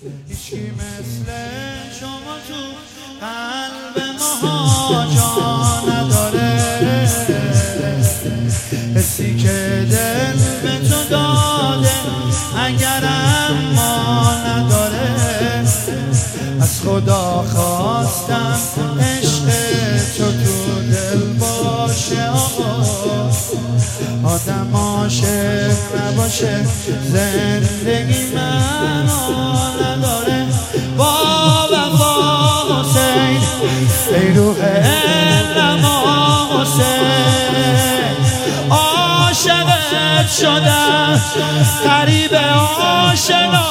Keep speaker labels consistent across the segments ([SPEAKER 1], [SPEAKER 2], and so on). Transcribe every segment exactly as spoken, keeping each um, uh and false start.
[SPEAKER 1] هیچکی مثل شما تو قلب ما جا نداره، حسی که دل به تو داده اگرم ما نداره. از خدا خواستم عشق تو تو دل باشه، آقا آدم عاشق نباشه زندگی معنا نداره. با وفا حسین ای روح علما حسین، عاشقت شدم غریب آشنا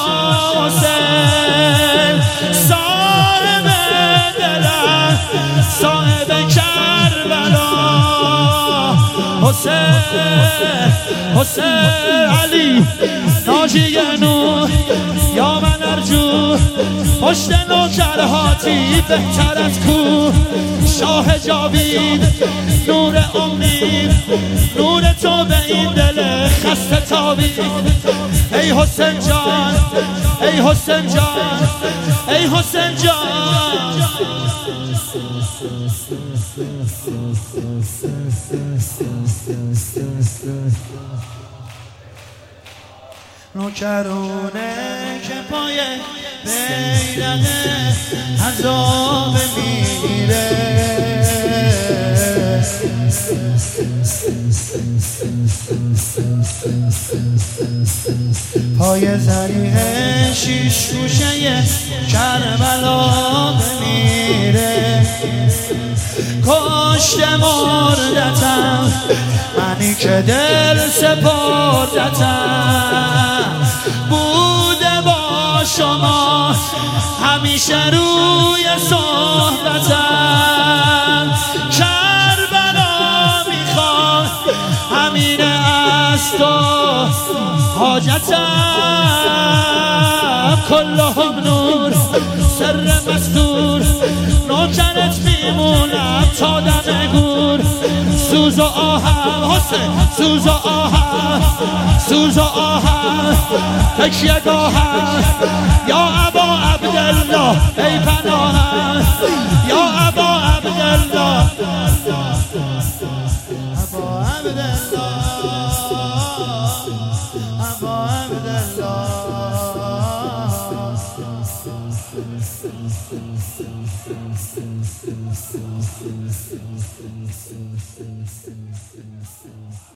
[SPEAKER 1] حسین، صاحب دلم صاحب کربلا حسین، حسین علی ناجی نور یا من ارجو، پشت نوکرهاتی بهتر از کوه، شاه جاوید نور امید، نور تو به این دل خسته تابید. ای حسین جان ای حسین جان ای حسین جان، نوکرونه که پای بیرق عذاب میره، پای زریح شیش گوشه کربلا بمیره. کشت مردتم منی که دل سپردتم، بوده با شما همیشه روی صحبتم. کربلا میخوام همینه از تو حاجتم، کلهم نور سر مستور، نوکرت میمونم تا دم گور. سوز و آهم حسین سوز و آهم، سوز و آهم تکیه گاهم، یا ابا عبدالله ای پناهم، یا ابا عبدالله، ابا عبدالله، ابا عبدالله.